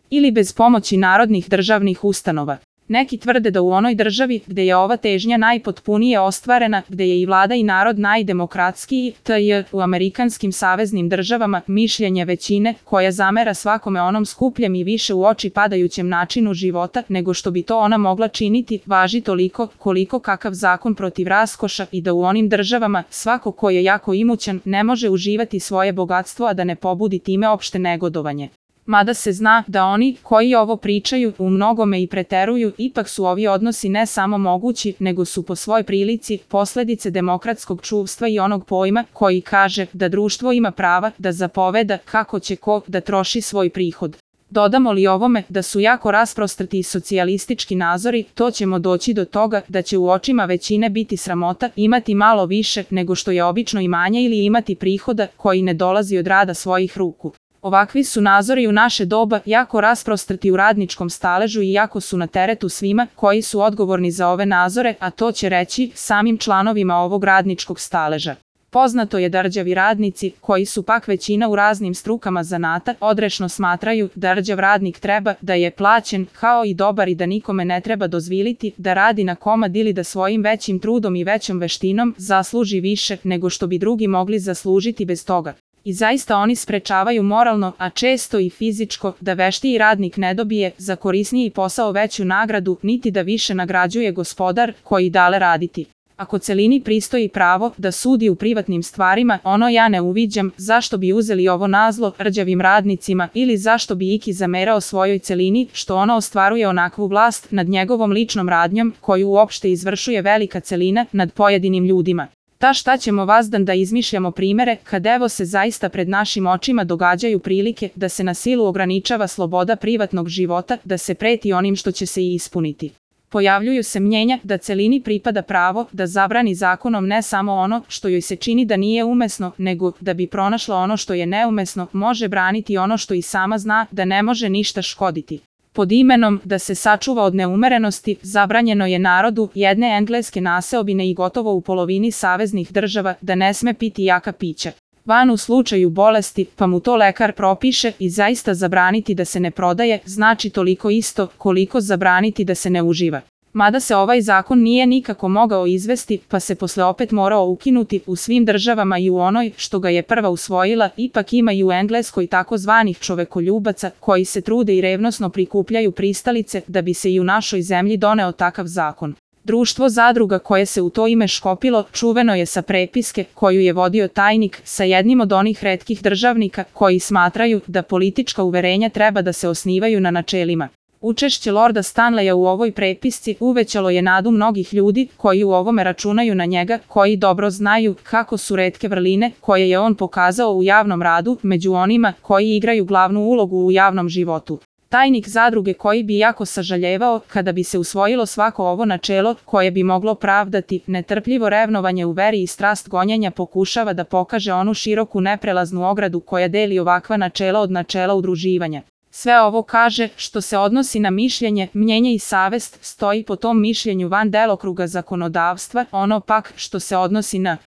ili bez pomoći narodnih državnih ustanova. Neki tvrde da u onoj državi gde je ova težnja najpotpunije ostvarena, gde je i vlada i narod najdemokratskiji, u amerikanskim saveznim državama, mišljenje većine, koja zamera svakome onom skupljem i više u oči padajućem načinu života, nego što bi to ona mogla činiti, važi toliko koliko kakav zakon protiv raskoša i da u onim državama svako ko je jako imućan ne može uživati svoje bogatstvo, a da ne pobudi time opšte negodovanje. Mada se zna da oni koji ovo pričaju u mnogome i preteruju, ipak su ovi odnosi ne samo mogući, nego su po svoj prilici posledice demokratskog čuvstva i onog pojma koji kaže da društvo ima prava da zapoveda kako će ko da troši svoj prihod. Dodamo li ovome da su jako rasprostrti i socijalistički nazori, to ćemo doći do toga da će u očima većine biti sramota imati malo više nego što je obično imanje ili imati prihoda koji ne dolazi od rada svojih ruku. Ovakvi su nazori u naše doba jako rasprostrti u radničkom staležu i jako su na teretu svima koji su odgovorni za ove nazore, a to će reći samim članovima ovog radničkog staleža. Poznato je da rđavi radnici, koji su pak većina u raznim strukama zanata, odrešno smatraju da rđav radnik treba da je plaćen kao i dobar i da nikome ne treba dozvoliti da radi na komad ili da svojim većim trudom i većom veštinom zasluži više nego što bi drugi mogli zaslužiti bez toga. I zaista oni sprečavaju moralno, a često i fizičko, da veštiji radnik ne dobije za korisniji posao veću nagradu, niti da više nagrađuje gospodar koji dale raditi. Ako celini pristoji pravo da sudi u privatnim stvarima, ono ja ne uviđam zašto bi uzeli ovo nazlo rđavim radnicima ili zašto bi iki zamerao svojoj celini što ono ostvaruje onakvu vlast nad njegovom ličnom radnjom koju uopšte izvršuje velika celina nad pojedinim ljudima. Šta ćemo vazdan da izmišljamo primere kad evo se zaista pred našim očima događaju prilike da se na silu ograničava sloboda privatnog života, da se preti onim što će se i ispuniti. Pojavljuju se mnjenja da celini pripada pravo da zabrani zakonom ne samo ono što joj se čini da nije umesno, nego da bi pronašla ono što je neumesno, može braniti ono što i sama zna da ne može ništa škoditi. Pod imenom da se sačuva od neumerenosti, zabranjeno je narodu jedne engleske naseobine i gotovo u polovini saveznih država da ne sme piti jaka pića. Van u slučaju bolesti, pa mu to lekar propiše i zaista zabraniti da se ne prodaje, znači toliko isto koliko zabraniti da se ne uživa. Mada se ovaj zakon nije nikako mogao izvesti, pa se posle opet morao ukinuti u svim državama i u onoj što ga je prva usvojila, ipak ima i u Engleskoj takozvanih čovekoljubaca koji se trude i revnosno prikupljaju pristalice da bi se i u našoj zemlji doneo takav zakon. Društvo zadruga koje se u to ime škopilo čuveno je sa prepiske koju je vodio tajnik sa jednim od onih retkih državnika koji smatraju da politička uverenja treba da se osnivaju na načelima. Učešće Lorda Stanleya u ovoj prepisci uvećalo je nadu mnogih ljudi koji u ovome računaju na njega, koji dobro znaju kako su retke vrline koje je on pokazao u javnom radu među onima koji igraju glavnu ulogu u javnom životu. Tajnik zadruge koji bi jako sažaljevao kada bi se usvojilo svako ovo načelo koje bi moglo pravdati netrpljivo revnovanje u veri i strast gonjenja pokušava da pokaže onu široku neprelaznu ogradu koja deli ovakva načela od načela udruživanja. Sve ovo kaže što se odnosi na mišljenje, mnjenje i savest stoji po tom mišljenju van delokruga zakonodavstva, ono pak što se odnosi na